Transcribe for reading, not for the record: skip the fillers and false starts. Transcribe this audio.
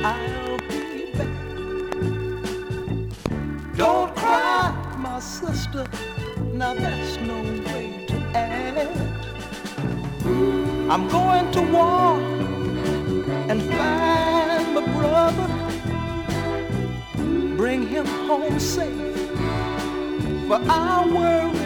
I'll be back. Don't cry, my sister, now that's no way to act. I'm going to war and find my brother, bring him home safe, for our world